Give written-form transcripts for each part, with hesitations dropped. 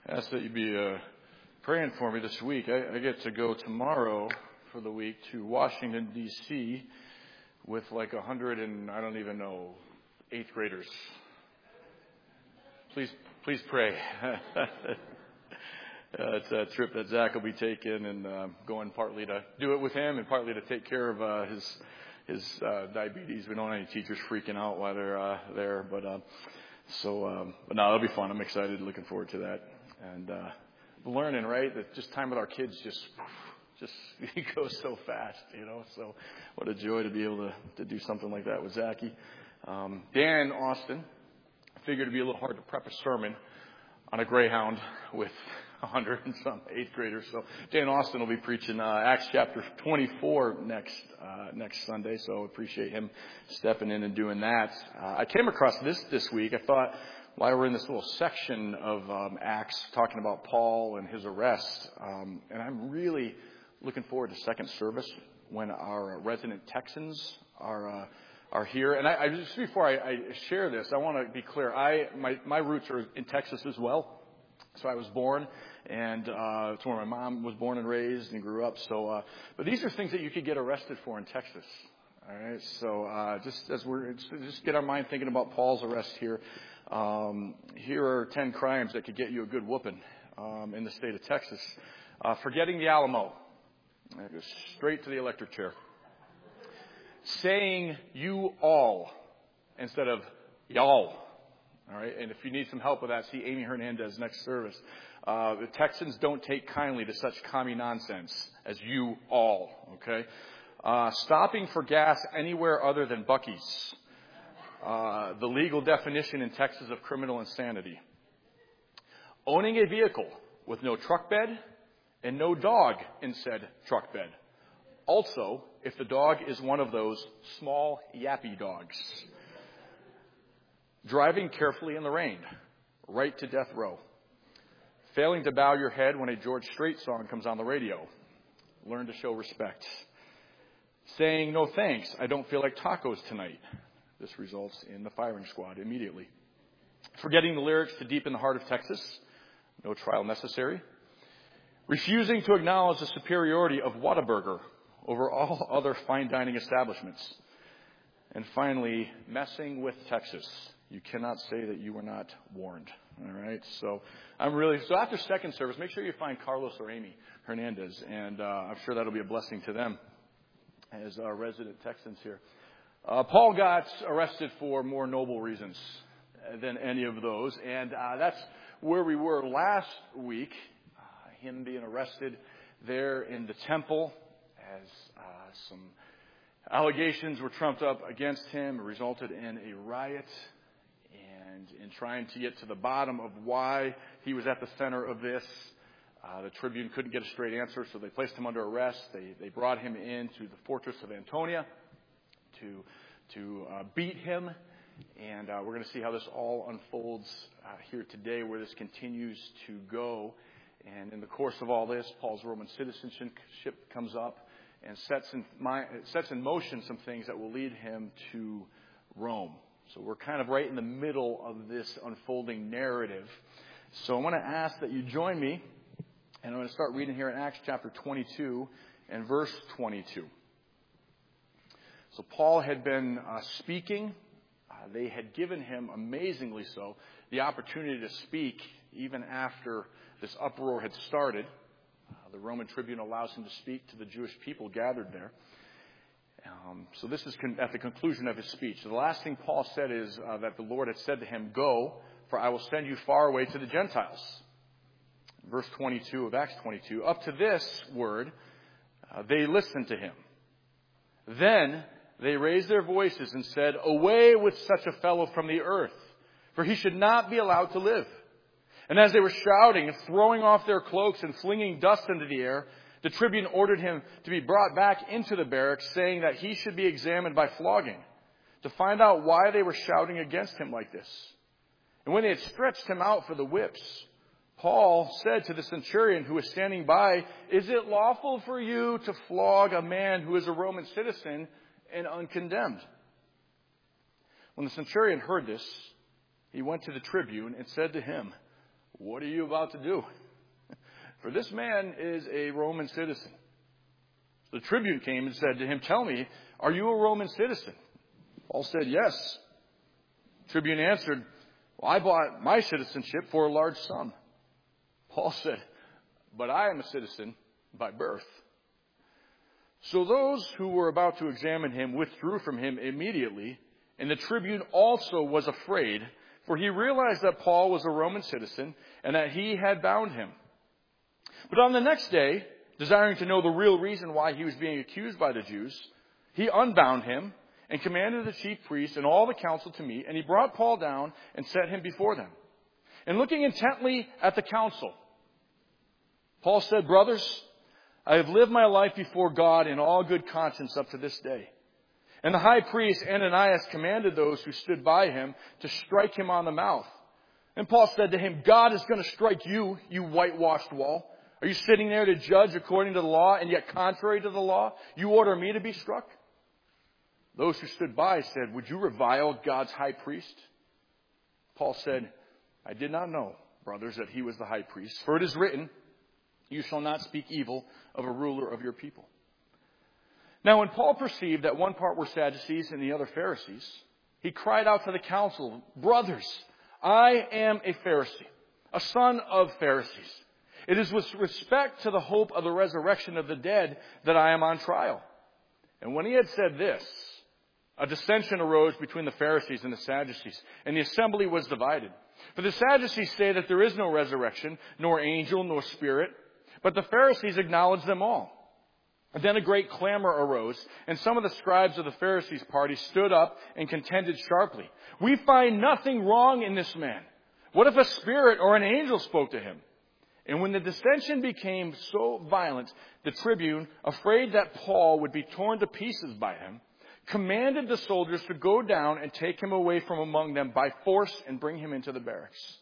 Ask that you be praying for me this week. I get to go tomorrow for the week to Washington, D.C. with like 100 and I don't even know, 8th graders. Please pray. It's a trip that Zach will be taking and going partly to do it with him and partly to take care of his diabetes. We don't want any teachers freaking out while they're there, but no, it'll be fun. I'm excited, looking forward to that. And learning, right, that just time with our kids just goes so fast, so what a joy to be able to do something like that with Zachy. Dan Austin figured it'd be a little hard to prep a sermon on a Greyhound with 100 and some 8th graders. So Dan Austin will be preaching Acts chapter 24 next Sunday. So appreciate him stepping in and doing that. I came across this week. I thought while we're in this little section of Acts talking about Paul and his arrest, and I'm really looking forward to second service when our resident Texans are here. And I just before I share this, I want to be clear. My roots are in Texas as well. So I was born, and it's where my mom was born and raised and grew up. So, but these are things that you could get arrested for in Texas. All right. So just get our mind thinking about Paul's arrest here. Here are 10 crimes that could get you a good whooping in the state of Texas. Forgetting the Alamo. That goes straight to the electric chair. Saying you all instead of y'all. All right. And if you need some help with that, see Amy Hernandez next service. The Texans don't take kindly to such commie nonsense as you all. Okay. Stopping for gas anywhere other than Buc-ee's. The legal definition in Texas of criminal insanity. Owning a vehicle with no truck bed and no dog in said truck bed. Also, if the dog is one of those small yappy dogs. Driving carefully in the rain. Right to death row. Failing to bow your head when a George Strait song comes on the radio. Learn to show respect. Saying no thanks, I don't feel like tacos tonight. This results in the firing squad immediately. Forgetting the lyrics to Deep in the Heart of Texas. No trial necessary. Refusing to acknowledge the superiority of Whataburger over all other fine dining establishments. And finally, messing with Texas. You cannot say that you were not warned. All right. So after second service, make sure you find Carlos or Amy Hernandez. And I'm sure that'll be a blessing to them as our resident Texans here. Paul got arrested for more noble reasons than any of those. And that's where we were last week. Him being arrested there in the temple as some allegations were trumped up against him. It resulted in a riot. And in trying to get to the bottom of why he was at the center of this, the Tribune couldn't get a straight answer, so they placed him under arrest. They brought him into the fortress of Antonia to beat him. And we're going to see how this all unfolds here today, where this continues to go. And in the course of all this, Paul's Roman citizenship comes up and sets in motion some things that will lead him to Rome. So we're kind of right in the middle of this unfolding narrative. So I want to ask that you join me, and I'm going to start reading here in Acts chapter 22 and verse 22. So Paul had been speaking. They had given him, amazingly so, the opportunity to speak even after this uproar had started. The Roman Tribune allows him to speak to the Jewish people gathered there. So this is at the conclusion of his speech. So the last thing Paul said is that the Lord had said to him, "Go, for I will send you far away to the Gentiles." Verse 22 of Acts 22. Up to this word, they listened to him. Then they raised their voices and said, "Away with such a fellow from the earth, for he should not be allowed to live." And as they were shouting and throwing off their cloaks and flinging dust into the air, the Tribune ordered him to be brought back into the barracks, saying that he should be examined by flogging, to find out why they were shouting against him like this. And when they had stretched him out for the whips, Paul said to the centurion who was standing by, "Is it lawful for you to flog a man who is a Roman citizen and uncondemned?" When the centurion heard this, he went to the Tribune and said to him, "What are you about to do? For this man is a Roman citizen." The tribune came and said to him, "Tell me, are you a Roman citizen?" Paul said, "Yes." The tribune answered, "Well, I bought my citizenship for a large sum." Paul said, "But I am a citizen by birth." So those who were about to examine him withdrew from him immediately, and the tribune also was afraid, for he realized that Paul was a Roman citizen and that he had bound him. But on the next day, desiring to know the real reason why he was being accused by the Jews, he unbound him and commanded the chief priests and all the council to meet, and he brought Paul down and set him before them. And looking intently at the council, Paul said, "Brothers, I have lived my life before God in all good conscience up to this day." And the high priest Ananias commanded those who stood by him to strike him on the mouth. And Paul said to him, "God is going to strike you, you whitewashed wall. Are you sitting there to judge according to the law, and yet contrary to the law, you order me to be struck?" Those who stood by said, "Would you revile God's high priest?" Paul said, "I did not know, brothers, that he was the high priest. For it is written, 'You shall not speak evil of a ruler of your people.'" Now when Paul perceived that one part were Sadducees and the other Pharisees, he cried out to the council, "Brothers, I am a Pharisee, a son of Pharisees. It is with respect to the hope of the resurrection of the dead that I am on trial." And when he had said this, a dissension arose between the Pharisees and the Sadducees, and the assembly was divided. For the Sadducees say that there is no resurrection, nor angel, nor spirit, but the Pharisees acknowledge them all. And then a great clamor arose, and some of the scribes of the Pharisees' party stood up and contended sharply. "We find nothing wrong in this man. What if a spirit or an angel spoke to him?" And when the dissension became so violent, the tribune, afraid that Paul would be torn to pieces by them, commanded the soldiers to go down and take him away from among them by force and bring him into the barracks.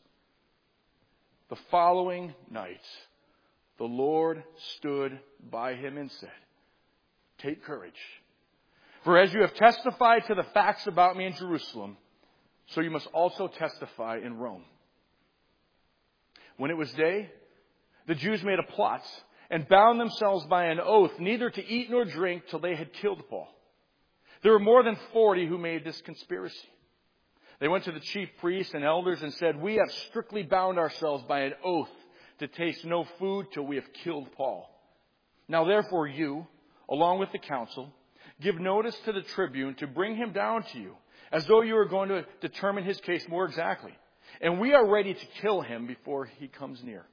The following night, the Lord stood by him and said, "Take courage, for as you have testified to the facts about me in Jerusalem, so you must also testify in Rome." When it was day, the Jews made a plot and bound themselves by an oath neither to eat nor drink till they had killed Paul. There were more than 40 who made this conspiracy. They went to the chief priests and elders and said, "We have strictly bound ourselves by an oath to taste no food till we have killed Paul. Now therefore you, along with the council, give notice to the tribune to bring him down to you, as though you were going to determine his case more exactly. And we are ready to kill him before he comes near."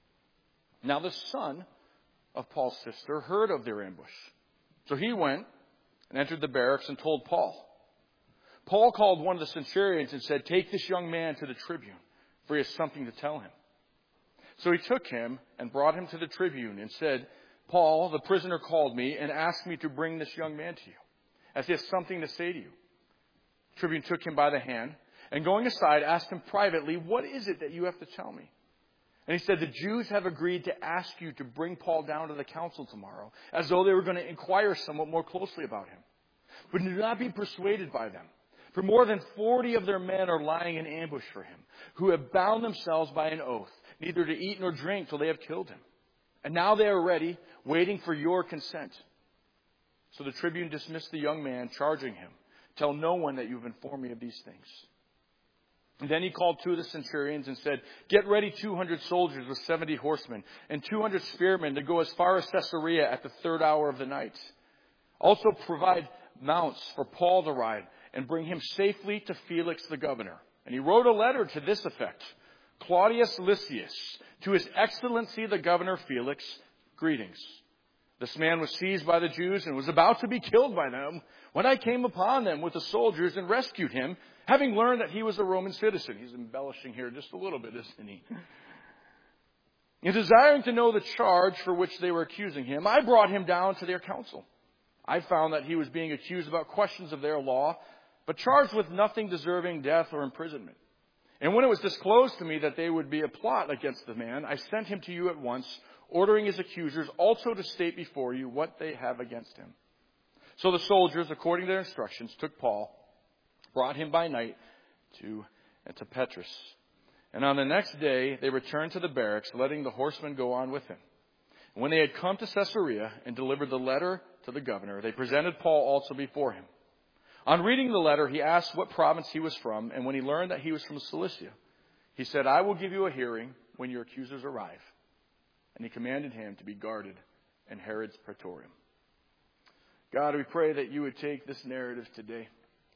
Now the son of Paul's sister heard of their ambush. So he went and entered the barracks and told Paul. Paul called one of the centurions and said, "Take this young man to the tribune, for he has something to tell him." So he took him and brought him to the tribune and said, "Paul, the prisoner, called me and asked me to bring this young man to you, as he has something to say to you." The tribune took him by the hand and going aside asked him privately, "What is it that you have to tell me?" And he said, "The Jews have agreed to ask you to bring Paul down to the council tomorrow, as though they were going to inquire somewhat more closely about him. But do not be persuaded by them, for more than 40 of their men are lying in ambush for him, who have bound themselves by an oath, neither to eat nor drink till they have killed him. And now they are ready, waiting for your consent." So the tribune dismissed the young man, charging him, "Tell no one that you have informed me of these things." And then he called 2 of the centurions and said, "Get ready 200 soldiers with 70 horsemen and 200 spearmen to go as far as Caesarea at the 3rd hour of the night. Also provide mounts for Paul to ride and bring him safely to Felix the governor." And he wrote a letter to this effect: "Claudius Lysias, to His Excellency the Governor Felix, greetings. This man was seized by the Jews and was about to be killed by them when I came upon them with the soldiers and rescued him, having learned that he was a Roman citizen." He's embellishing here just a little bit, isn't he? "In desiring to know the charge for which they were accusing him, I brought him down to their council. I found that he was being accused about questions of their law, but charged with nothing deserving death or imprisonment. And when it was disclosed to me that there would be a plot against the man, I sent him to you at once, ordering his accusers also to state before you what they have against him." So the soldiers, according to their instructions, took Paul, brought him by night to Petrus. And on the next day, they returned to the barracks, letting the horsemen go on with him. And when they had come to Caesarea and delivered the letter to the governor, they presented Paul also before him. On reading the letter, he asked what province he was from, and when he learned that he was from Cilicia, he said, I will give you a hearing when your accusers arrive. And he commanded him to be guarded in Herod's praetorium. God, we pray that you would take this narrative today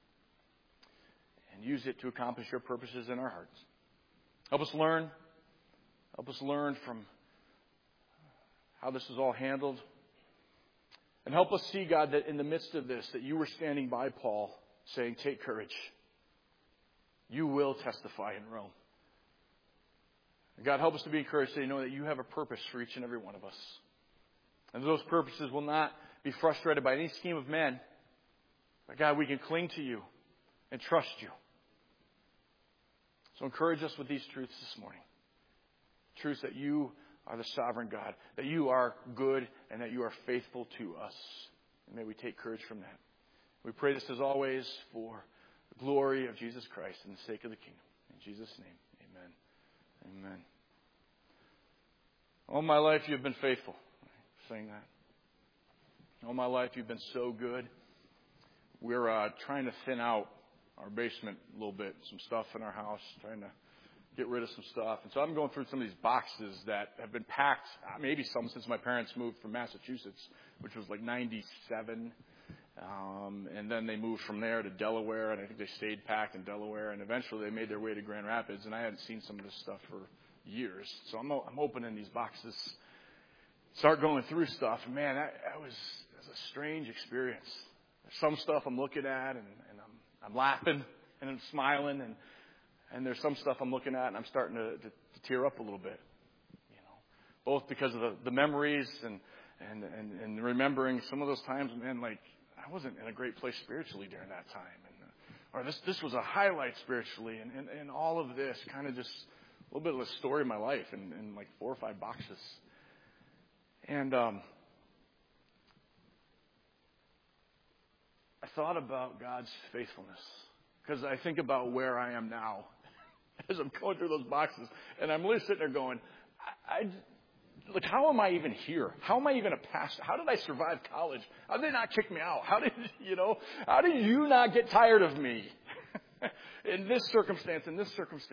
and use it to accomplish your purposes in our hearts. Help us learn. Help us learn from how this is all handled. And help us see, God, that in the midst of this, that you were standing by Paul saying, take courage. You will testify in Rome. And God, help us to be encouraged to know that you have a purpose for each and every one of us. And those purposes will not be frustrated by any scheme of men. But God, we can cling to you and trust you. So encourage us with these truths this morning. Truths that you are the sovereign God, that you are good, and that you are faithful to us. And may we take courage from that. We pray this as always for the glory of Jesus Christ and the sake of the kingdom. In Jesus' name, amen. Amen. All my life you've been faithful. Saying that. All my life you've been so good. We're trying to thin out our basement a little bit. Some stuff in our house. Trying to get rid of some stuff. And so I'm going through some of these boxes that have been packed, maybe some since my parents moved from Massachusetts, which was like 97. And then they moved from there to Delaware, and I think they stayed packed in Delaware. And eventually they made their way to Grand Rapids, and I hadn't seen some of this stuff for years. So I'm opening these boxes, start going through stuff. And man, that was a strange experience. There's some stuff I'm looking at, and I'm laughing, and I'm smiling, and there's some stuff I'm looking at, and I'm starting to tear up a little bit, both because of the memories and remembering some of those times, man, like I wasn't in a great place spiritually during that time, or this was a highlight spiritually, and all of this kind of just a little bit of a story of my life in like 4 or 5 boxes, and I thought about God's faithfulness because I think about where I am now. As I'm going through those boxes, and I'm literally sitting there going, like, how am I even here? How am I even a pastor? How did I survive college? How did they not kick me out? How did you not get tired of me? in this circumstance, and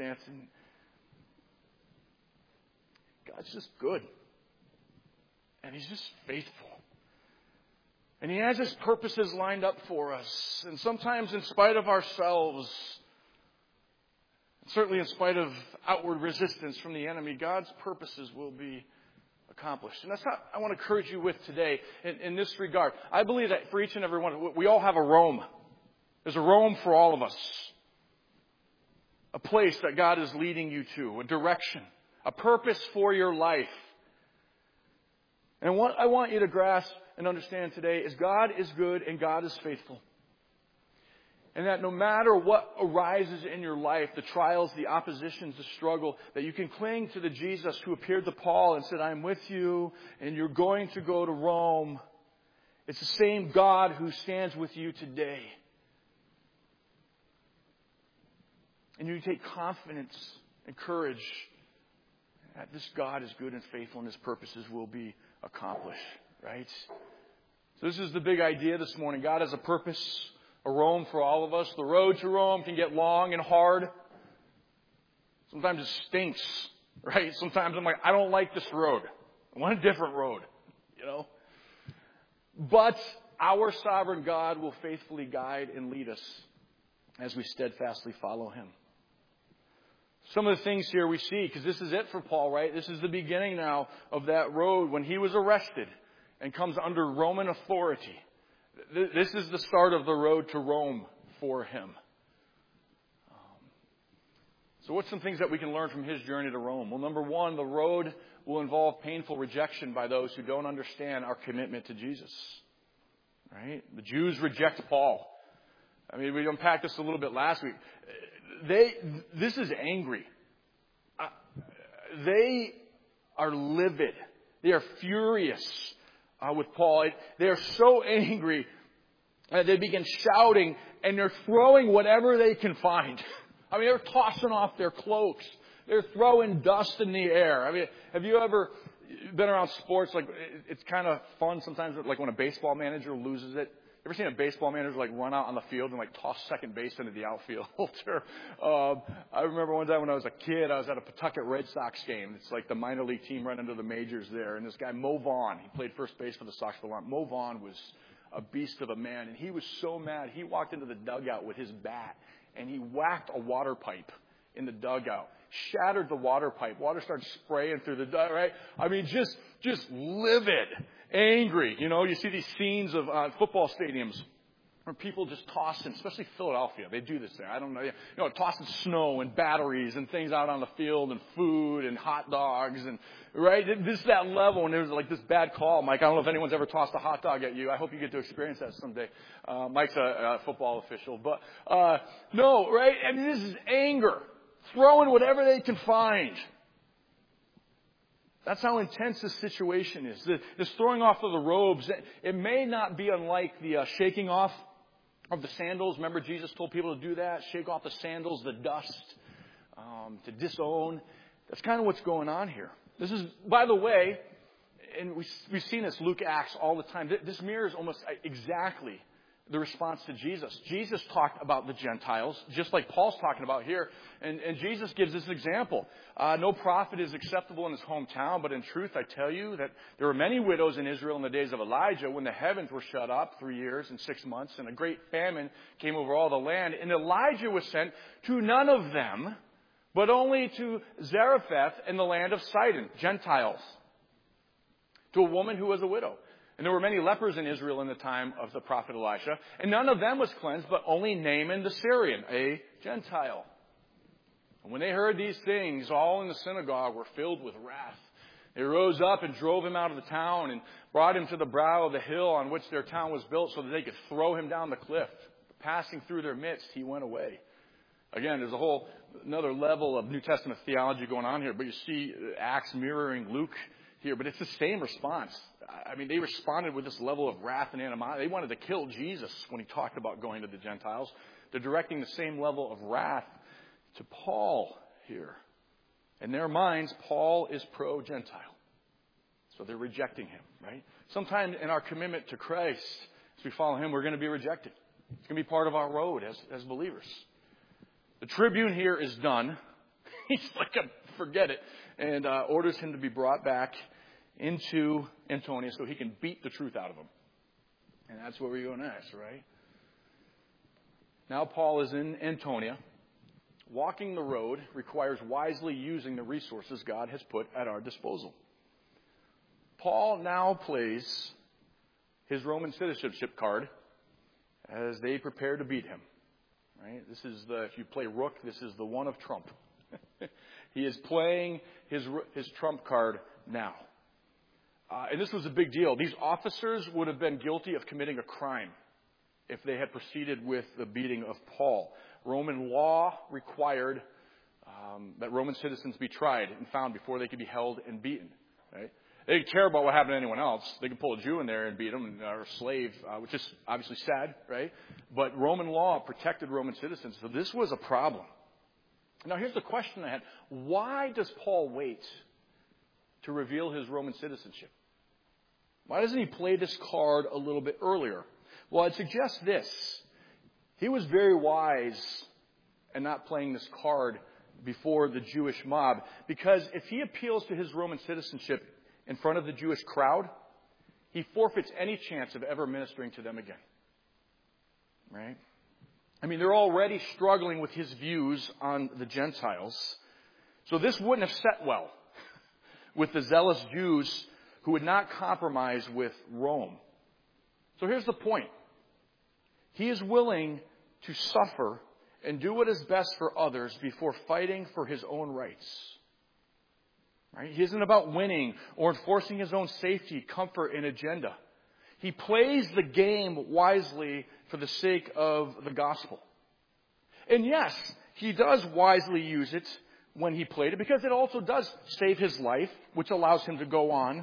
God's just good. And He's just faithful. And He has His purposes lined up for us. And sometimes in spite of ourselves, certainly in spite of outward resistance from the enemy, God's purposes will be accomplished. And that's what I want to encourage you with today in this regard. I believe that for each and every one, we all have a Rome. There's a Rome for all of us. A place that God is leading you to, a direction, a purpose for your life. And what I want you to grasp and understand today is God is good and God is faithful. And that no matter what arises in your life, the trials, the oppositions, the struggle, that you can cling to the Jesus who appeared to Paul and said, I'm with you and you're going to go to Rome. It's the same God who stands with you today. And you take confidence and courage that this God is good and faithful and His purposes will be accomplished. Right? So this is the big idea this morning. God has a purpose. A Rome for all of us. The road to Rome can get long and hard. Sometimes it stinks, right? Sometimes I'm like, I don't like this road. I want a different road, But our sovereign God will faithfully guide and lead us as we steadfastly follow Him. Some of the things here we see, because this is it for Paul, right? This is the beginning now of that road when he was arrested and comes under Roman authority. This is the start of the road to Rome for him. So what's some things that we can learn from his journey to Rome? Well, number one, the road will involve painful rejection by those who don't understand our commitment to Jesus. Right? The Jews reject Paul. I mean, we unpacked this a little bit last week. This is angry. They are livid. They are furious with Paul. They are so angry that they begin shouting and they're throwing whatever they can find. I mean, they're tossing off their cloaks. They're throwing dust in the air. I mean, have you ever been around sports? Like, it's kind of fun sometimes, like when a baseball manager loses it. Ever seen a baseball manager like run out on the field and like toss second base into the outfield? I remember one time when I was a kid, I was at a Pawtucket Red Sox game. It's like the minor league team right under the majors there. And this guy, Mo Vaughn, he played first base for the Sox for a long. Mo Vaughn was a beast of a man, and he was so mad. He walked into the dugout with his bat, and he whacked a water pipe in the dugout, shattered the water pipe. Water started spraying through the dugout, right? I mean, just livid, angry. You know, you see these scenes of football stadiums where people just tossing, especially Philadelphia. They do this there. I don't know. You know, tossing snow and batteries and things out on the field and food and hot dogs and, right? This is that level, and there's like this bad call. Mike, I don't know if anyone's ever tossed a hot dog at you. I hope you get to experience that someday. Mike's a football official. But, no, right? I mean, this is anger. Throwing whatever they can find. That's how intense this situation is. This throwing off of the robes, it may not be unlike the shaking off of the sandals. Remember, Jesus told people to do that? Shake off the sandals, the dust, to disown. That's kind of what's going on here. This is, by the way, and we've seen this, Luke, Acts, all the time. This mirrors almost exactly the response to Jesus. Jesus talked about the Gentiles, just like Paul's talking about here. And Jesus gives this example. No prophet is acceptable in his hometown, but in truth I tell you that there were many widows in Israel in the days of Elijah when the heavens were shut up 3 years and 6 months, and a great famine came over all the land. And Elijah was sent to none of them, but only to Zarephath in the land of Sidon, Gentiles, to a woman who was a widow. And there were many lepers in Israel in the time of the prophet Elisha, and none of them was cleansed, but only Naaman the Syrian, a Gentile. And when they heard these things, all in the synagogue were filled with wrath. They rose up and drove him out of the town and brought him to the brow of the hill on which their town was built so that they could throw him down the cliff. Passing through their midst, he went away. Again, there's another level of New Testament theology going on here, but you see Acts mirroring Luke here, but it's the same response. I mean, they responded with this level of wrath and animosity. They wanted to kill Jesus when he talked about going to the Gentiles. They're directing the same level of wrath to Paul here. In their minds, Paul is pro-Gentile. So they're rejecting him, right? Sometime in our commitment to Christ, as we follow him, we're going to be rejected. It's going to be part of our road as believers. The tribune here is done. He's like, forget it. And orders him to be brought back into Antonia so he can beat the truth out of him. And that's where we go next, right? Now Paul is in Antonia. Walking the road requires wisely using the resources God has put at our disposal. Paul now plays his Roman citizenship card as they prepare to beat him. Right? This is if you play Rook, this is the one of Trump. He is playing his trump card now. And this was a big deal. These officers would have been guilty of committing a crime if they had proceeded with the beating of Paul. Roman law required that Roman citizens be tried and found before they could be held and beaten. Right? They didn't care about what happened to anyone else. They could pull a Jew in there and beat him, or a slave, which is obviously sad, right? But Roman law protected Roman citizens, so this was a problem. Now, here's the question I had. Why does Paul wait to reveal his Roman citizenship? Why doesn't he play this card a little bit earlier? Well, I'd suggest this. He was very wise in not playing this card before the Jewish mob, because if he appeals to his Roman citizenship in front of the Jewish crowd, he forfeits any chance of ever ministering to them again. Right? I mean, they're already struggling with his views on the Gentiles. So this wouldn't have set well with the zealous Jews who would not compromise with Rome. So here's the point. He is willing to suffer and do what is best for others before fighting for his own rights. Right? He isn't about winning or enforcing his own safety, comfort, and agenda. He plays the game wisely for the sake of the gospel. And yes, he does wisely use it when he played it, because it also does save his life, which allows him to go on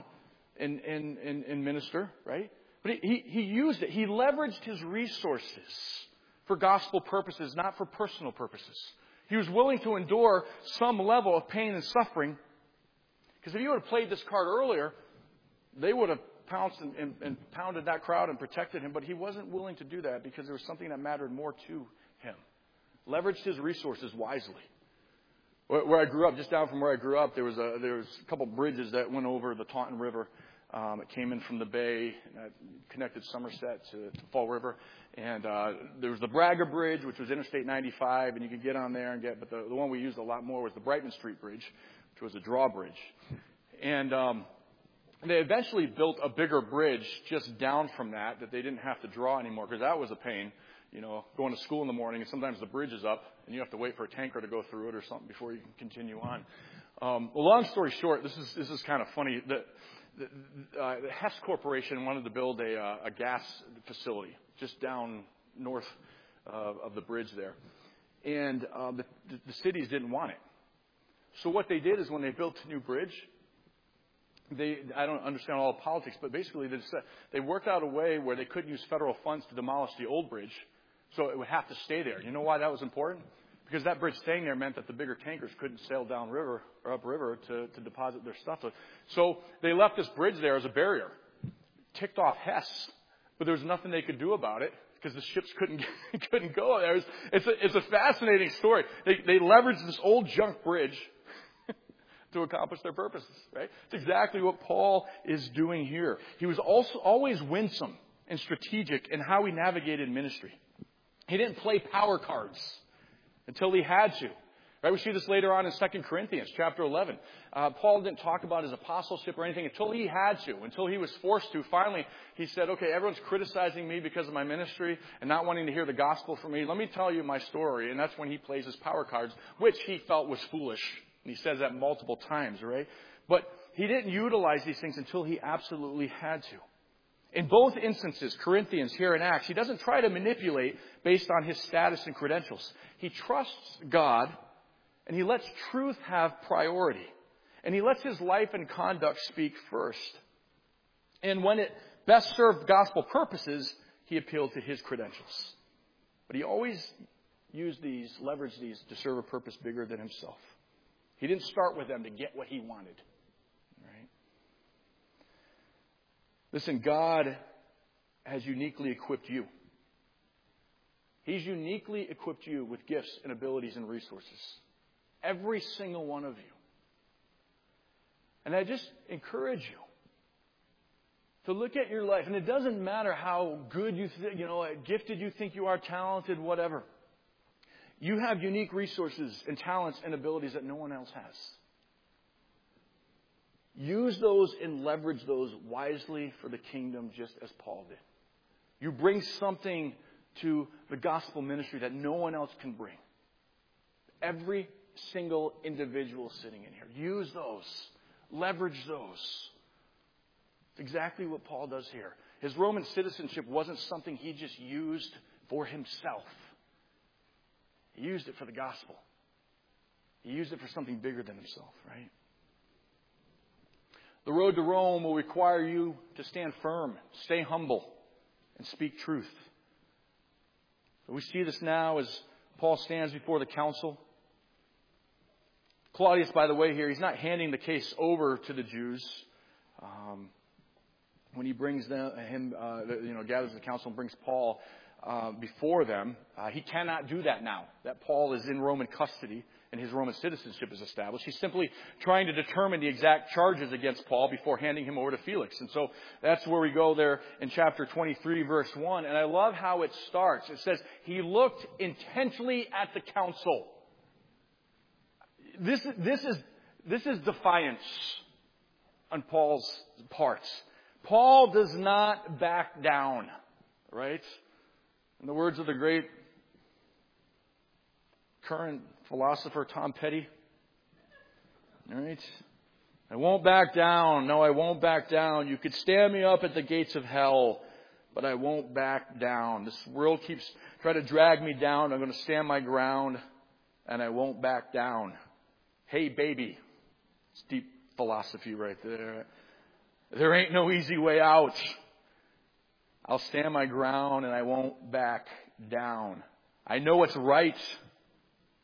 and minister, right? But he used it. He leveraged his resources for gospel purposes, not for personal purposes. He was willing to endure some level of pain and suffering. Because if he would have played this card earlier, they would have pounced and pounded that crowd and protected him. But he wasn't willing to do that because there was something that mattered more to him. Leveraged his resources wisely. Where I grew up, just down from where I grew up, there was a couple bridges that went over the Taunton River. It came in from the bay, and connected Somerset to Fall River. And there was the Braga Bridge, which was Interstate 95, and you could get on there and get. But the one we used a lot more was the Brightman Street Bridge, which was a drawbridge. And they eventually built a bigger bridge just down from that they didn't have to draw anymore, because that was a pain. You know, going to school in the morning, and sometimes the bridge is up, and you have to wait for a tanker to go through it or something before you can continue on. Well, long story short, this is kind of funny. The Hess Corporation wanted to build a gas facility just down north of the bridge there, and the cities didn't want it. So what they did is, when they built a new bridge, I don't understand all the politics, but basically they worked out a way where they couldn't use federal funds to demolish the old bridge, so it would have to stay there. You know why that was important? Because that bridge staying there meant that the bigger tankers couldn't sail down river or upriver to deposit their stuff. So they left this bridge there as a barrier. Ticked off Hess, but there was nothing they could do about it because the ships couldn't go there. It's a fascinating story. They leveraged this old junk bridge to accomplish their purposes, right? It's exactly what Paul is doing here. He was also always winsome and strategic in how he navigated ministry. He didn't play power cards until he had to. Right? We see this later on in 2 Corinthians chapter 11. Paul didn't talk about his apostleship or anything until he had to, until he was forced to. Finally, he said, okay, everyone's criticizing me because of my ministry and not wanting to hear the gospel from me. Let me tell you my story. And that's when he plays his power cards, which he felt was foolish. And he says that multiple times, right? But he didn't utilize these things until he absolutely had to. In both instances, Corinthians here in Acts, he doesn't try to manipulate based on his status and credentials. He trusts God, and he lets truth have priority. And he lets his life and conduct speak first. And when it best served gospel purposes, he appealed to his credentials. But he always leveraged these to serve a purpose bigger than himself. He didn't start with them to get what he wanted. Right? Listen, God has uniquely equipped you. He's uniquely equipped you with gifts and abilities and resources. Every single one of you. And I just encourage you to look at your life. And it doesn't matter how good gifted you think you are, talented, whatever. You have unique resources and talents and abilities that no one else has. Use those and leverage those wisely for the kingdom, just as Paul did. You bring something to the gospel ministry that no one else can bring. Every single individual sitting in here. Use those. Leverage those. It's exactly what Paul does here. His Roman citizenship wasn't something he just used for himself. He used it for the gospel. He used it for something bigger than himself, right? The road to Rome will require you to stand firm, stay humble, and speak truth. So we see this now as Paul stands before the council. Claudius, by the way, here, he's not handing the case over to the Jews. When he brings gathers the council and brings Paul before them, he cannot do that now that Paul is in Roman custody and his Roman citizenship is established. He's simply trying to determine the exact charges against Paul before handing him over to Felix. And so that's where we go there in chapter 23, verse 1. And I love how it starts. It says, he looked intently at the council. This is defiance on Paul's part. Paul does not back down, right? In the words of the great current philosopher Tom Petty, all right? I won't back down. No, I won't back down. You could stand me up at the gates of hell, but I won't back down. This world keeps trying to drag me down. I'm going to stand my ground, and I won't back down. Hey, baby. It's deep philosophy right there. There ain't no easy way out. I'll stand my ground and I won't back down. I know what's right.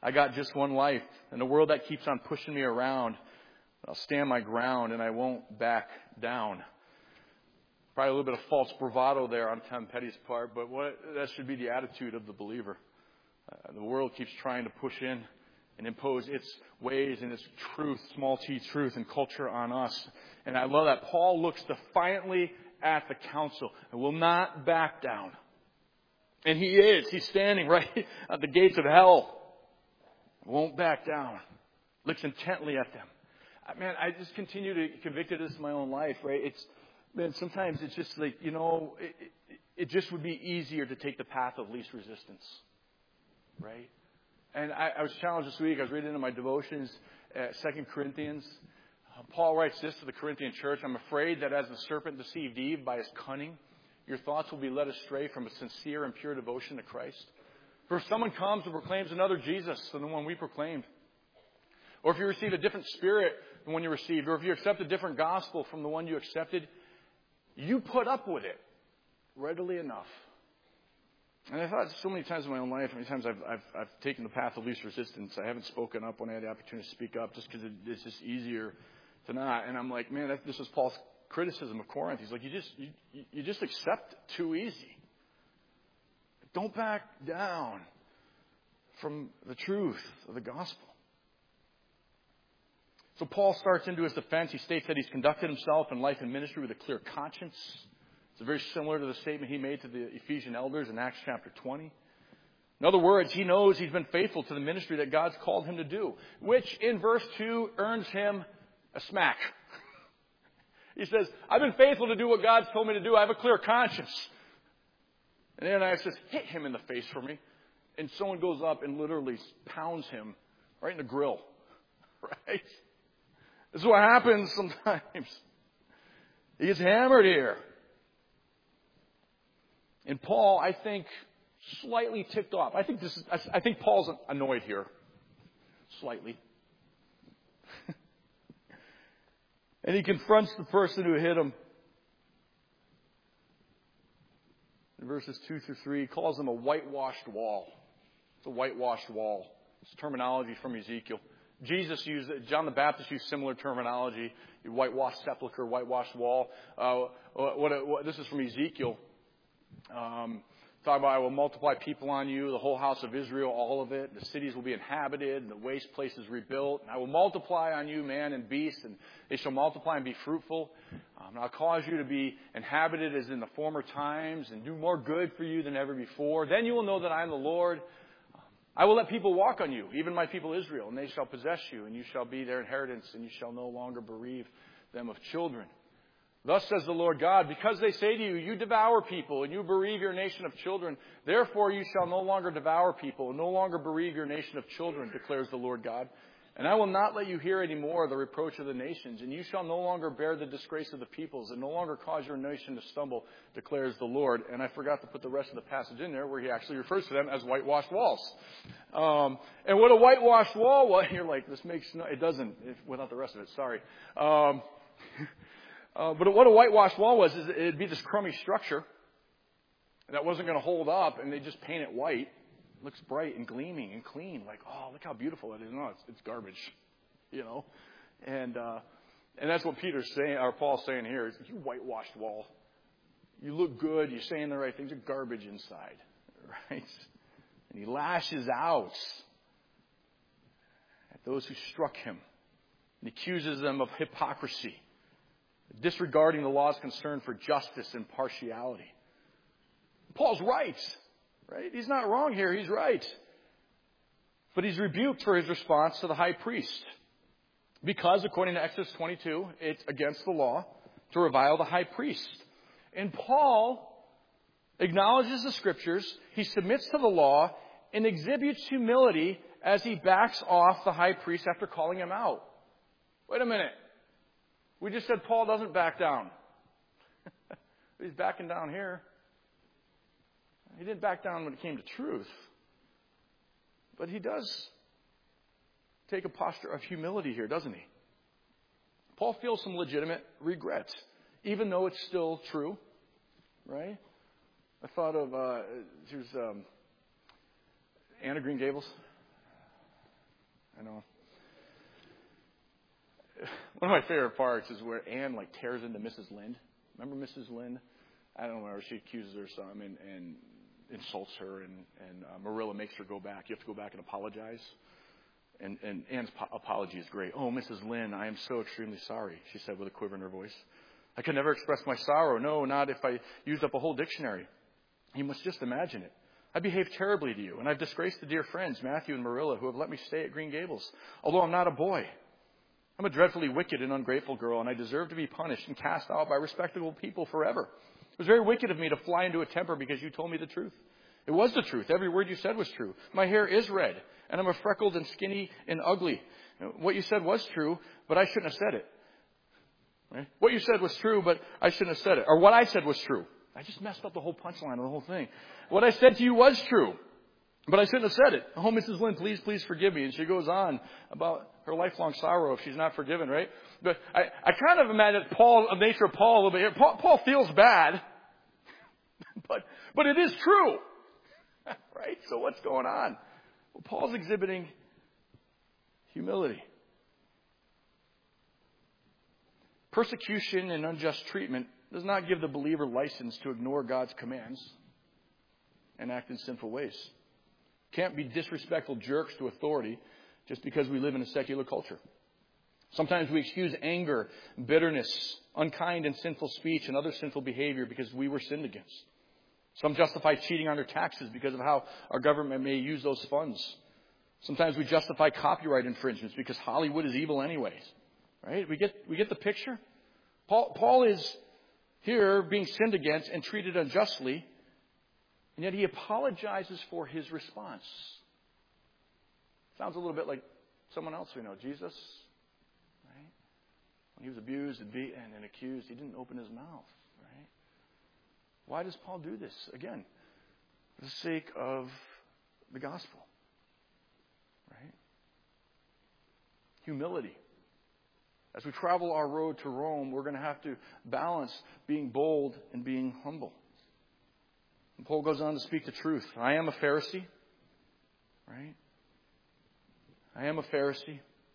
I got just one life. In a world that keeps on pushing me around, I'll stand my ground and I won't back down. Probably a little bit of false bravado there on Tom Petty's part, but that should be the attitude of the believer. The world keeps trying to push in and impose its ways and its truth, small t truth and culture on us. And I love that. Paul looks defiantly at the council and will not back down. And he is. He's standing right at the gates of hell. Won't back down. Looks intently at them. Man, I just continue to be convicted of this in my own life, right? Sometimes it's just like, it just would be easier to take the path of least resistance, right? And I was challenged this week. I was reading in my devotions, 2 Corinthians. Paul writes this to the Corinthian church. I'm afraid that as the serpent deceived Eve by his cunning, your thoughts will be led astray from a sincere and pure devotion to Christ. For if someone comes and proclaims another Jesus than the one we proclaimed, or if you receive a different spirit than one you received, or if you accept a different gospel from the one you accepted, you put up with it readily enough. And I thought so many times in my own life, how many times I've taken the path of least resistance. I haven't spoken up when I had the opportunity to speak up just because it's just easier to not. And I'm like, man, this is Paul's criticism of Corinth. He's like, you just accept too easy. Don't back down from the truth of the gospel. So Paul starts into his defense. He states that he's conducted himself in life and ministry with a clear conscience. It's very similar to the statement he made to the Ephesian elders in Acts chapter 20. In other words, he knows he's been faithful to the ministry that God's called him to do, which in verse 2 earns him a smack. He says, I've been faithful to do what God's told me to do. I have a clear conscience. And Ananias says, hit him in the face for me. And someone goes up and literally pounds him right in the grill. Right? This is what happens sometimes. He gets hammered here. And Paul, I think, slightly ticked off. I think Paul's annoyed here. Slightly. And he confronts the person who hit him. In verses 2 through 3, he calls him a whitewashed wall. It's a whitewashed wall. It's terminology from Ezekiel. John the Baptist used similar terminology. Whitewashed sepulcher, whitewashed wall. This is from Ezekiel. Talk about, I will multiply people on you, the whole house of Israel, all of it. The cities will be inhabited, and the waste places rebuilt. And I will multiply on you man and beast, and they shall multiply and be fruitful. And I'll cause you to be inhabited as in the former times, and do more good for you than ever before. Then you will know that I am the Lord. I will let people walk on you, even my people Israel, and they shall possess you, and you shall be their inheritance, and you shall no longer bereave them of children. Thus says the Lord God, because they say to you, you devour people, and you bereave your nation of children, therefore you shall no longer devour people, and no longer bereave your nation of children, declares the Lord God. And I will not let you hear any more the reproach of the nations, and you shall no longer bear the disgrace of the peoples, and no longer cause your nation to stumble, declares the Lord. And I forgot to put the rest of the passage in there, where he actually refers to them as whitewashed walls. And what a whitewashed wall was, you're like, it doesn't, without the rest of it, sorry. But what a whitewashed wall was, is it'd be this crummy structure that wasn't going to hold up, and they just paint it white. It looks bright and gleaming and clean. Like, oh, look how beautiful it is. No, it's garbage, And that's what Peter's saying, or Paul's saying here. Is, you whitewashed wall. You look good. You're saying the right things. You're garbage inside, right? And he lashes out at those who struck him and accuses them of hypocrisy, disregarding the law's concern for justice and partiality. Paul's right? He's not wrong here. He's right. But he's rebuked for his response to the high priest. Because, according to Exodus 22, it's against the law to revile the high priest. And Paul acknowledges the scriptures, he submits to the law, and exhibits humility as he backs off the high priest after calling him out. Wait a minute. We just said Paul doesn't back down. He's backing down here. He didn't back down when it came to truth. But he does take a posture of humility here, doesn't he? Paul feels some legitimate regret, even though it's still true, right? I thought of, here's Anna Green Gables. I know. One of my favorite parts is where Anne tears into Mrs. Lind. Remember Mrs. Lind? I don't know, she accuses her son and insults her, and Marilla makes her go back. You have to go back and apologize. And Anne's apology is great. "Oh, Mrs. Lynn, I am so extremely sorry," she said with a quiver in her voice. "I could never express my sorrow. No, not if I used up a whole dictionary. You must just imagine it. I behaved terribly to you, and I've disgraced the dear friends, Matthew and Marilla, who have let me stay at Green Gables, although I'm not a boy. I'm a dreadfully wicked and ungrateful girl, and I deserve to be punished and cast out by respectable people forever. It was very wicked of me to fly into a temper because you told me the truth. It was the truth. Every word you said was true. My hair is red, and I'm a freckled and skinny and ugly. What you said was true, but I shouldn't have said it. Right? What you said was true, but I shouldn't have said it. Or what I said was true. I just messed up the whole punchline of the whole thing. What I said to you was true, but I shouldn't have said it. Oh, Mrs. Lynn, please forgive me." And she goes on about her lifelong sorrow if she's not forgiven, right? But I kind of imagine the nature of Paul a little bit here. Paul feels bad, but it is true. Right? So what's going on? Well, Paul's exhibiting humility. Persecution and unjust treatment does not give the believer license to ignore God's commands and act in sinful ways. Can't be disrespectful jerks to authority just because we live in a secular culture. Sometimes we excuse anger, bitterness, unkind and sinful speech, and other sinful behavior because we were sinned against. Some justify cheating on their taxes because of how our government may use those funds. Sometimes we justify copyright infringements because Hollywood is evil anyways. Right? We get the picture? Paul is here being sinned against and treated unjustly, and yet he apologizes for his response. Sounds a little bit like someone else we know, Jesus. Right? When he was abused and beaten and accused, he didn't open his mouth. Right? Why does Paul do this? Again, for the sake of the gospel. Right? Humility. As we travel our road to Rome, we're going to have to balance being bold and being humble. And Paul goes on to speak the truth. I am a Pharisee. Right? I am a Pharisee.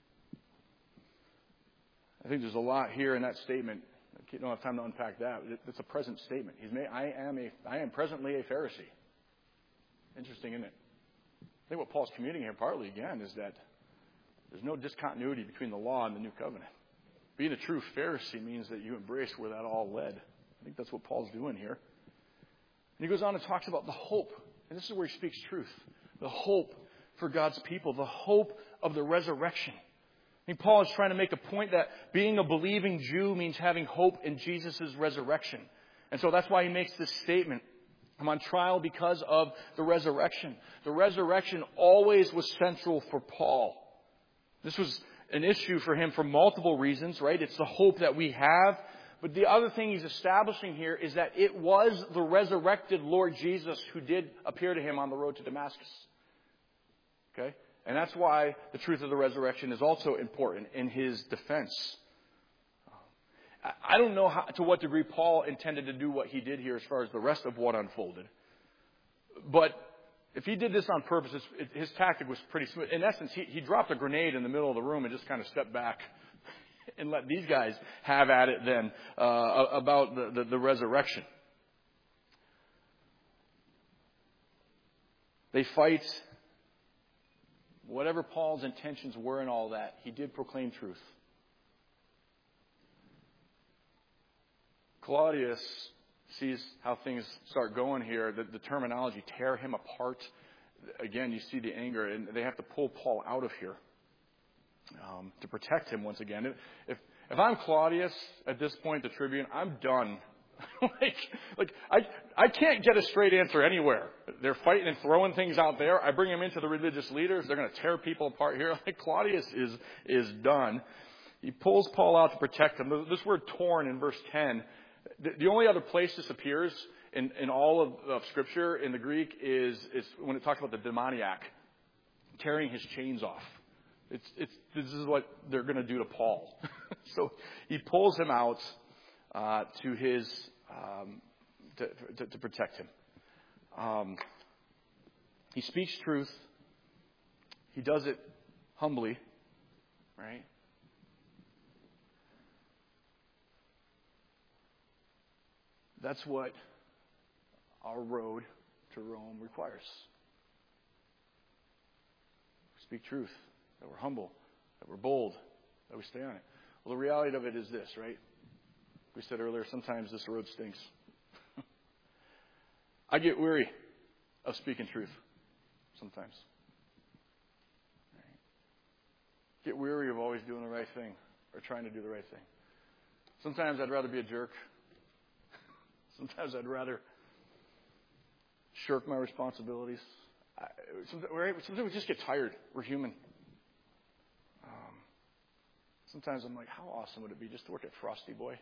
I think there's a lot here in that statement. I don't have time to unpack that. It's a present statement. I am presently a Pharisee. Interesting, isn't it? I think what Paul's communicating here partly, again, is that there's no discontinuity between the law and the new covenant. Being a true Pharisee means that you embrace where that all led. I think that's what Paul's doing here. And he goes on and talks about the hope. And this is where he speaks truth. The hope for God's people. The hope of the resurrection. I think Paul is trying to make a point that being a believing Jew means having hope in Jesus' resurrection. And so that's why he makes this statement. I'm on trial because of the resurrection. The resurrection always was central for Paul. This was an issue for him for multiple reasons, right? It's the hope that we have. But the other thing he's establishing here is that it was the resurrected Lord Jesus who did appear to him on the road to Damascus. Okay? And that's why the truth of the resurrection is also important in his defense. I don't know to what degree Paul intended to do what he did here as far as the rest of what unfolded. But if he did this on purpose, his tactic was pretty smooth. In essence, he dropped a grenade in the middle of the room and just kind of stepped back and let these guys have at it then about the resurrection. They fight. Whatever Paul's intentions were in all that, he did proclaim truth. Claudius sees how things start going here. The terminology, tear him apart. Again, you see the anger, and they have to pull Paul out of here to protect him once again. If I'm Claudius at this point, the Tribune, I'm done. I can't get a straight answer anywhere. They're fighting and throwing things out there. I bring them into the religious leaders. They're going to tear people apart here. Claudius is done. He pulls Paul out to protect him. This word torn in verse 10, the only other place this appears in all of Scripture in the Greek is when it talks about the demoniac tearing his chains off. This is what they're going to do to Paul. So he pulls him out to his to protect him. He speaks truth. He does it humbly, right? That's what our road to Rome requires. Speak truth, that we're humble, that we're bold, that we stay on it. Well, the reality of it is this, right? We said earlier, sometimes this road stinks. I get weary of speaking truth sometimes. Right? Get weary of always doing the right thing or trying to do the right thing. Sometimes I'd rather be a jerk. Sometimes I'd rather shirk my responsibilities. Sometimes we just get tired. We're human. Sometimes I'm like, how awesome would it be just to work at Frosty Boy?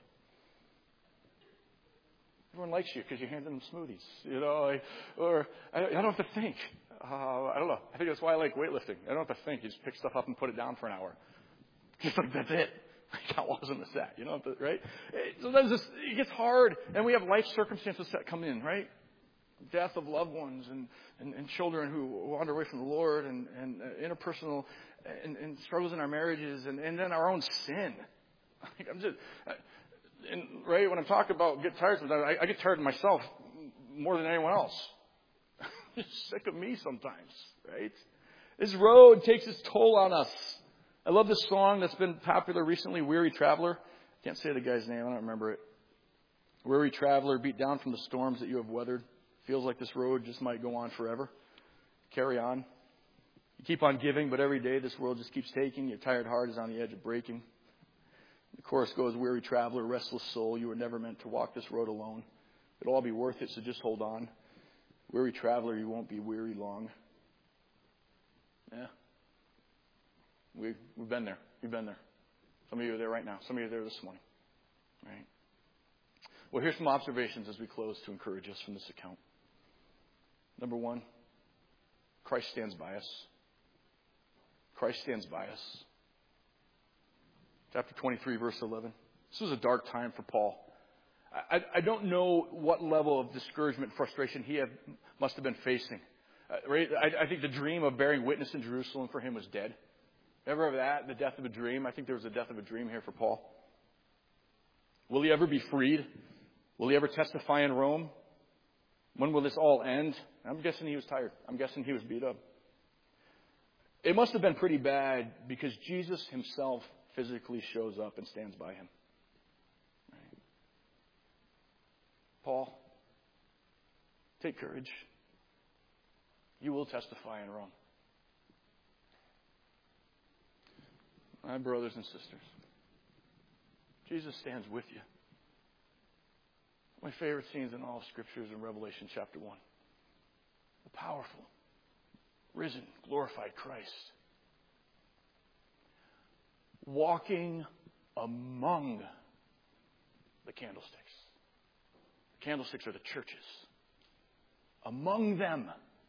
Everyone likes you because you hand them smoothies, you know, or I don't have to think. I don't know. I think that's why I like weightlifting. I don't have to think. You just pick stuff up and put it down for an hour. Just like, that's it. Like, how awesome is that? You know, right? Sometimes it gets hard, and we have life circumstances that come in, right? Death of loved ones and children who wander away from the Lord and interpersonal and struggles in our marriages and then our own sin. Like, right, when I'm talking about get tired sometimes, I get tired of myself more than anyone else. I'm just sick of me sometimes, right? This road takes its toll on us. I love this song that's been popular recently, Weary Traveler. Can't say the guy's name, I don't remember it. Weary traveler, beat down from the storms that you have weathered. Feels like this road just might go on forever. Carry on. You keep on giving, but every day this world just keeps taking. Your tired heart is on the edge of breaking. The chorus goes, weary traveler, restless soul, you were never meant to walk this road alone. It'll all be worth it, so just hold on. Weary traveler, you won't be weary long. Yeah. We've been there. We've been there. Some of you are there right now. Some of you are there this morning. Right? Well, here's some observations as we close to encourage us from this account. Number one, Christ stands by us. Christ stands by us. Chapter 23, verse 11. This was a dark time for Paul. I don't know what level of discouragement, frustration he must have been facing. Right? I think the dream of bearing witness in Jerusalem for him was dead. Ever of that? The death of a dream? I think there was a death of a dream here for Paul. Will he ever be freed? Will he ever testify in Rome? When will this all end? I'm guessing he was tired. I'm guessing he was beat up. It must have been pretty bad because Jesus himself physically shows up and stands by him. Right? Paul, take courage. You will testify in Rome. My brothers and sisters, Jesus stands with you. My favorite scenes in all Scriptures in Revelation chapter 1. The powerful, risen, glorified Christ walking among the candlesticks. The candlesticks are the churches. Among them.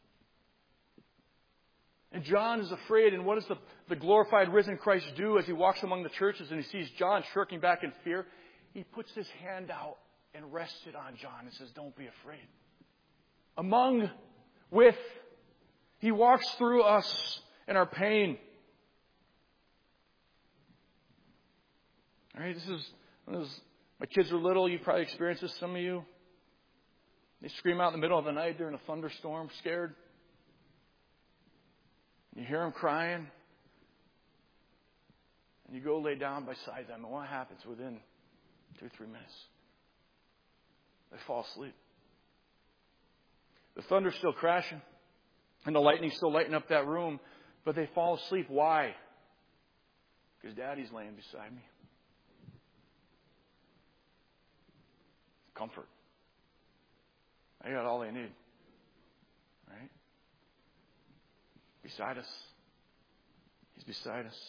And John is afraid, and what does the glorified, risen Christ do as he walks among the churches and he sees John shirking back in fear? He puts his hand out and rests it on John and says, don't be afraid. Among, with, he walks through us in our pain. All right, this is, my kids are little, you probably experienced this, some of you. They scream out in the middle of the night during a thunderstorm, scared. You hear them crying. And you go lay down beside them. And what happens within 2-3 minutes? They fall asleep. The thunder's still crashing. And the lightning's still lighting up that room. But they fall asleep. Why? Because Daddy's laying beside me. Comfort. I got all they need. Right? Beside us. He's beside us.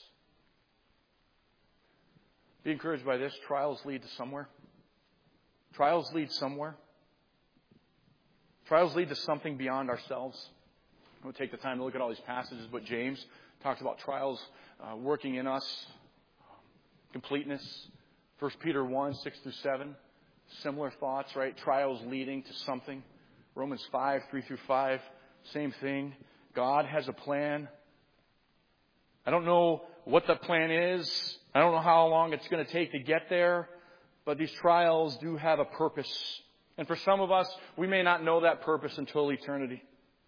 Be encouraged by this. Trials lead to somewhere. Trials lead somewhere. Trials lead to something beyond ourselves. We'll take the time to look at all these passages, but James talks about trials working in us. Completeness. 1 Peter 1, 6-7. Similar thoughts, right? Trials leading to something. Romans 5, 3-5. Same thing. God has a plan. I don't know what the plan is. I don't know how long it's going to take to get there. But these trials do have a purpose. And for some of us, we may not know that purpose until eternity.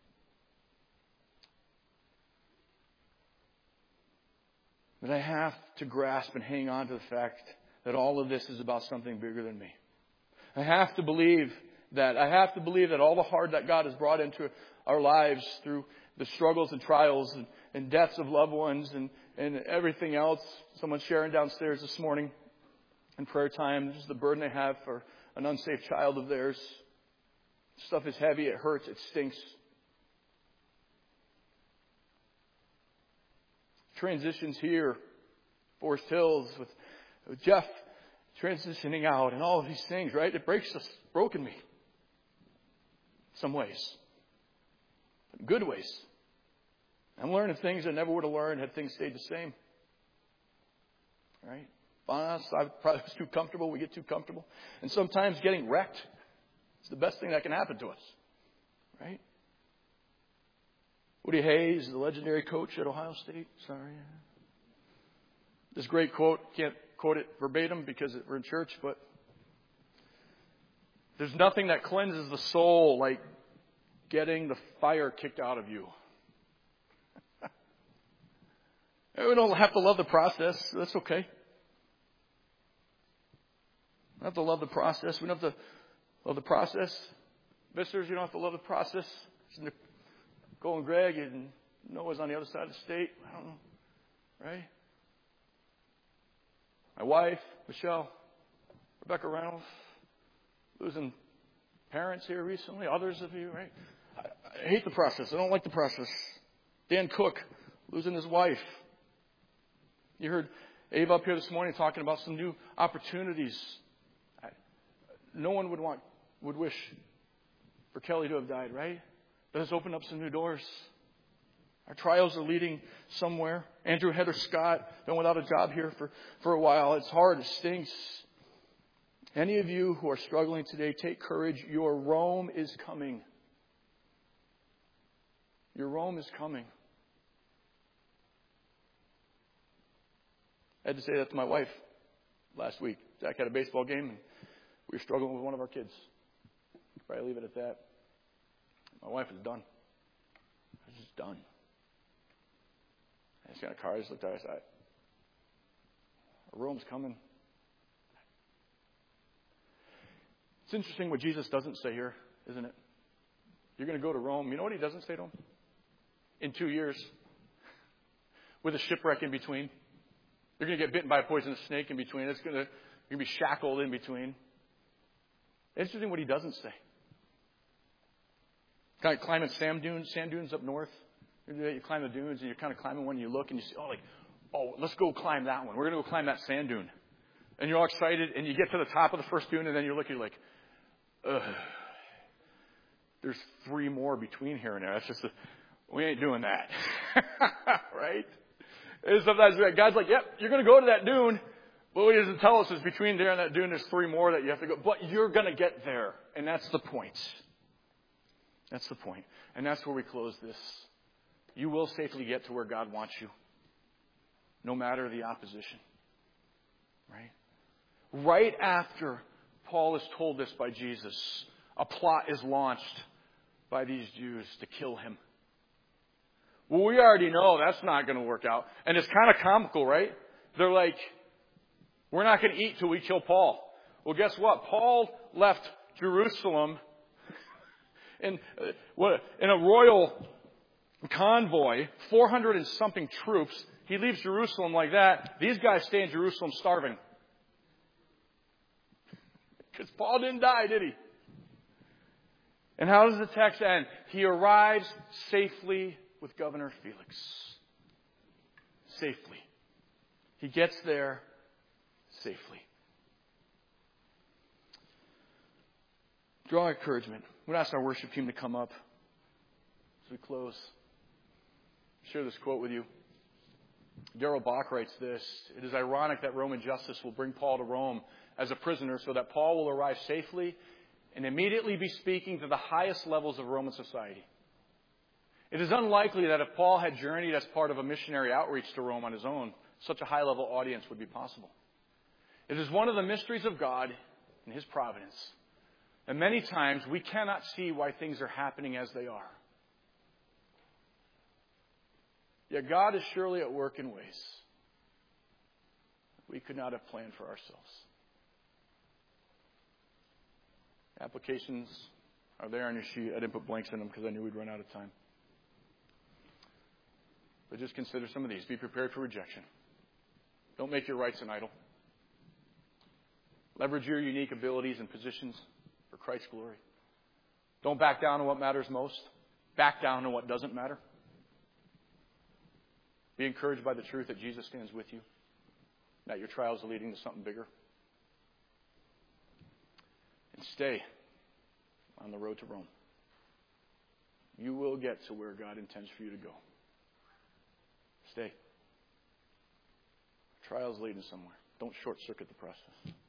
But I have to grasp and hang on to the fact that all of this is about something bigger than me. I have to believe that all the hard that God has brought into our lives through the struggles and trials and deaths of loved ones and everything else. Someone sharing downstairs this morning in prayer time, just the burden they have for an unsafe child of theirs. Stuff is heavy, it hurts, it stinks. Transitions here, Forest Hills, with Jeff transitioning out and all of these things, right? It broken me. Some ways. Good ways. I'm learning things I never would have learned had things stayed the same. Right? Honest, I probably was too comfortable. We get too comfortable. And sometimes getting wrecked is the best thing that can happen to us. Right? Woody Hayes, the legendary coach at Ohio State. Sorry. This great quote, can't quote it verbatim because we're in church, but there's nothing that cleanses the soul like getting the fire kicked out of you. We don't have to love the process. That's okay. We don't have to love the process. We don't have to love the process. Visitors, you don't have to love the process. Nicole and Greg and Noah's on the other side of the state. I don't know. Right? My wife, Michelle, Rebecca Reynolds, losing parents here recently, others of you, right? I hate the process. I don't like the process. Dan Cook, losing his wife. You heard Ava up here this morning talking about some new opportunities. No one would wish for Kelly to have died, right? But it's opened up some new doors. Our trials are leading somewhere. Andrew Heather Scott, been without a job here for a while. It's hard. It stinks. Any of you who are struggling today, take courage. Your Rome is coming. Your Rome is coming. I had to say that to my wife last week. Jack had a baseball game and we were struggling with one of our kids. Probably leave it at that. My wife is done. I was just done. I just got in a car. I just looked at her. I said, Rome's coming. It's interesting what Jesus doesn't say here, isn't it? You're going to go to Rome. You know what he doesn't say to him? In 2 years. With a shipwreck in between. You're going to get bitten by a poisonous snake in between. You're going to be shackled in between. Interesting what he doesn't say. Kind of climbing sand dunes up north. You climb the dunes and you're kind of climbing one and you look and you see, let's go climb that one. We're going to go climb that sand dune. And you're all excited and you get to the top of the first dune and then you're looking like, ugh. There's 3 more between here and there. That's just, we ain't doing that. Right? And sometimes God's like, yep, you're going to go to that dune. But what he doesn't tell us is between there and that dune, there's 3 more that you have to go. But you're going to get there. And that's the point. That's the point. And that's where we close this. You will safely get to where God wants you. No matter the opposition. Right? Right after Paul is told this by Jesus, a plot is launched by these Jews to kill him. Well, we already know that's not going to work out. And it's kind of comical, right? They're like, we're not going to eat till we kill Paul. Well, guess what? Paul left Jerusalem in a royal convoy, 400 and something troops. He leaves Jerusalem like that. These guys stay in Jerusalem starving. Because Paul didn't die, did he? And how does the text end? He arrives safely with Governor Felix. Safely. He gets there safely. Draw encouragement. I'm going to ask our worship team to come up as we close. Share this quote with you. Darrell Bach writes this: "It is ironic that Roman justice will bring Paul to Rome as a prisoner so that Paul will arrive safely and immediately be speaking to the highest levels of Roman society. It is unlikely that if Paul had journeyed as part of a missionary outreach to Rome on his own, such a high-level audience would be possible. It is one of the mysteries of God and His providence. And many times we cannot see why things are happening as they are. Yet God is surely at work in ways we could not have planned for ourselves. Applications are there on your sheet. I didn't put blanks in them because I knew we'd run out of time. But just consider some of these. Be prepared for rejection. Don't make your rights an idol. Leverage your unique abilities and positions for Christ's glory. Don't back down on what matters most. Back down on what doesn't matter. Be encouraged by the truth that Jesus stands with you, that your trials are leading to something bigger. And stay on the road to Rome. You will get to where God intends for you to go. Stay. Trials leading somewhere. Don't short-circuit the process.